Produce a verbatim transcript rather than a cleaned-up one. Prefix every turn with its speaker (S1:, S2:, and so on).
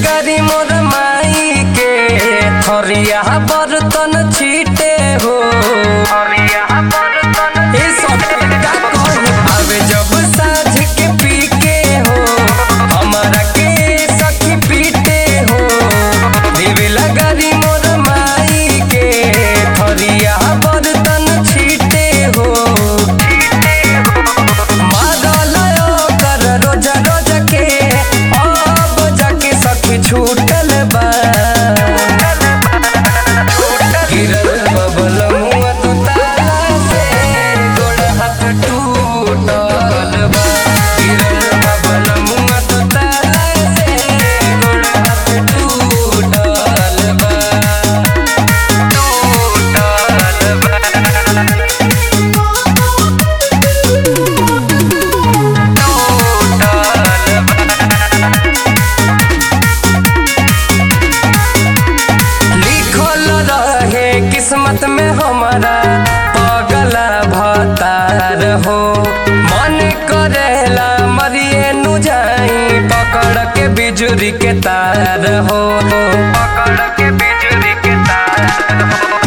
S1: गारी मोर माई के थरिया बर्तन छीटे हो आवे जब साझ के पी के हो हमारा के सखी पीटे हो देवेला गारी मोर माई के थरिया बर्तन छीटे हो छूटल बा गिरल बबल मुआ तू ताला से गोड़ हाथ टूटल बा गिरल बबल मुआ तू ताला से गोड़ हाथ टूटल बा टूटल बा किस्मत में हमारा पगला भतार हो मन करेला मरिए नु जाई पकड़ के बिजुरी के तार हो पकड़ के बिजुरी के तार हो